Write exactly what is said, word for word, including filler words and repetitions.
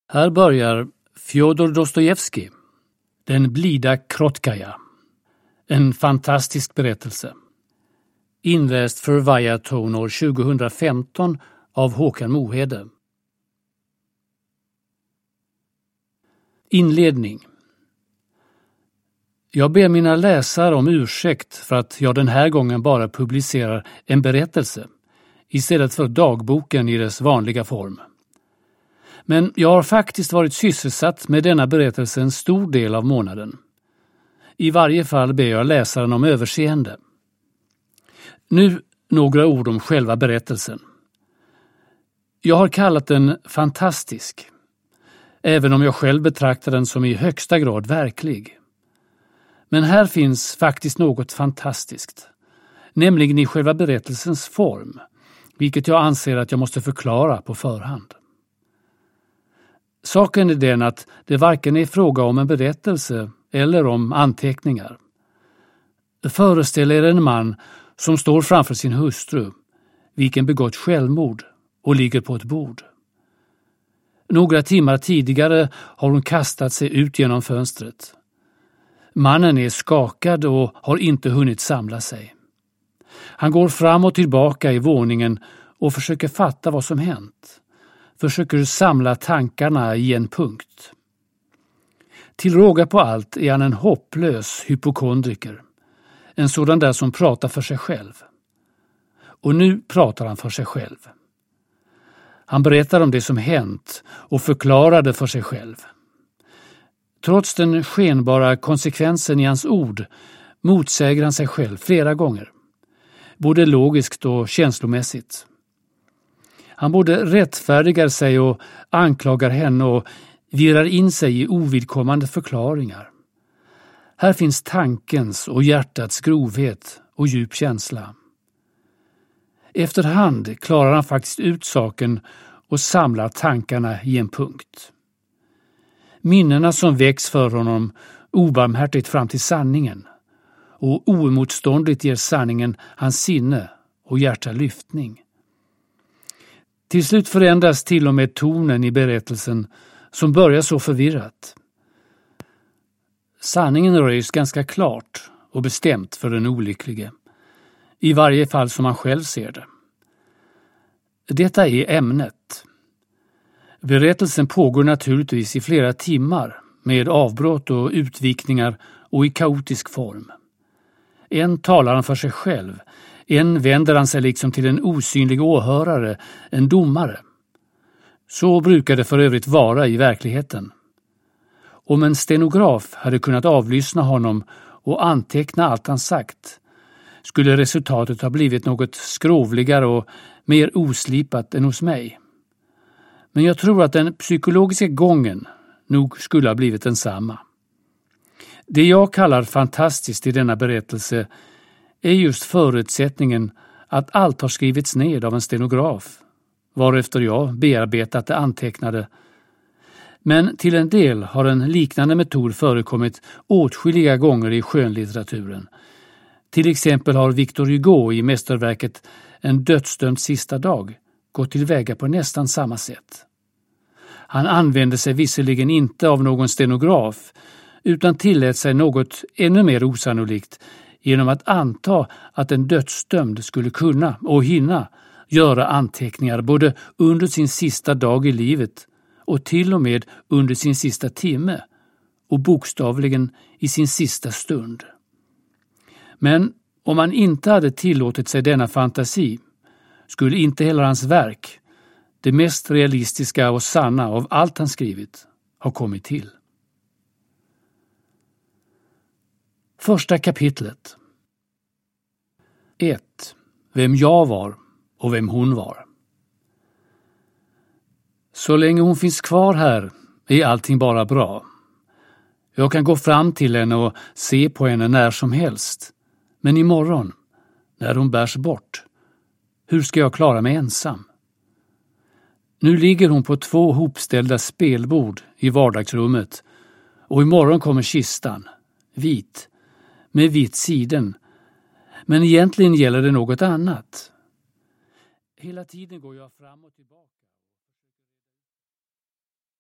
Här börjar Fjodor Dostojevskij, Den blida Krotkaja. En fantastisk berättelse. Inläst för Viaton år tjugohundrafemton av Håkan Mohede. Inledning. Jag ber mina läsare om ursäkt för att jag den här gången bara publicerar en berättelse istället för dagboken i dess vanliga form. Men jag har faktiskt varit sysselsatt med denna berättelse en stor del av månaden. I varje fall ber jag läsaren om överseende. Nu några ord om själva berättelsen. Jag har kallat den fantastisk, även om jag själv betraktar den som i högsta grad verklig. Men här finns faktiskt något fantastiskt, nämligen i själva berättelsens form, vilket jag anser att jag måste förklara på förhand. Saken är den att det varken är fråga om en berättelse eller om anteckningar. Föreställ er en man som står framför sin hustru, vilken begått självmord och ligger på ett bord. Några timmar tidigare har hon kastat sig ut genom fönstret. Mannen är skakad och har inte hunnit samla sig. Han går fram och tillbaka i våningen och försöker fatta vad som hänt. Försöker samla tankarna i en punkt. Till råga på allt är han en hopplös hypokondriker. En sådan där som pratar för sig själv. Och nu pratar han för sig själv. Han berättar om det som hänt och förklarar det för sig själv. Trots den skenbara konsekvensen i hans ord motsäger han sig själv flera gånger. Både logiskt och känslomässigt. Han både rättfärdigar sig och anklagar henne och virrar in sig i ovidkommande förklaringar. Här finns tankens och hjärtats grovhet och djup känsla. Efterhand klarar han faktiskt ut saken och samlar tankarna i en punkt. Minnena som väcks för honom obarmhärtigt fram till sanningen och oemotståndligt ger sanningen hans sinne och hjärta lyftning. Till slut förändras till och med tonen i berättelsen som börjar så förvirrat. Sanningen röjs ganska klart och bestämt för den olycklige, i varje fall som han själv ser det. Detta är ämnet. Berättelsen pågår naturligtvis i flera timmar med avbrott och utvikningar och i kaotisk form. En talar han för sig själv, en vänder han sig liksom till en osynlig åhörare, en domare. Så brukar det för övrigt vara i verkligheten. Om en stenograf hade kunnat avlyssna honom och anteckna allt han sagt, skulle resultatet ha blivit något skrovligare och mer oslipat än hos mig. Men jag tror att den psykologiska gången nog skulle ha blivit densamma. Det jag kallar fantastiskt i denna berättelse är just förutsättningen att allt har skrivits ned av en stenograf, varefter jag bearbetat det antecknade. Men till en del har en liknande metod förekommit åtskilliga gånger i skönlitteraturen. Till exempel har Victor Hugo i mästerverket En dödsdömd sista dag gått tillväga på nästan samma sätt. Han använde sig visserligen inte av någon stenograf utan tillät sig något ännu mer osannolikt genom att anta att en dödsdömd skulle kunna och hinna göra anteckningar både under sin sista dag i livet och till och med under sin sista timme och bokstavligen i sin sista stund. Men om han inte hade tillåtit sig denna fantasi skulle inte heller hans verk, det mest realistiska och sanna av allt han skrivit, ha kommit till. Första kapitlet. ett. Vem jag var och vem hon var. Så länge hon finns kvar här är allting bara bra. Jag kan gå fram till henne och se på henne när som helst. Men imorgon, när hon bärs bort, hur ska jag klara mig ensam? Nu ligger hon på två hopställda spelbord i vardagsrummet och imorgon kommer kistan, vit, med vit siden. Men egentligen gäller det något annat. Hela tiden går jag fram och tillbaka.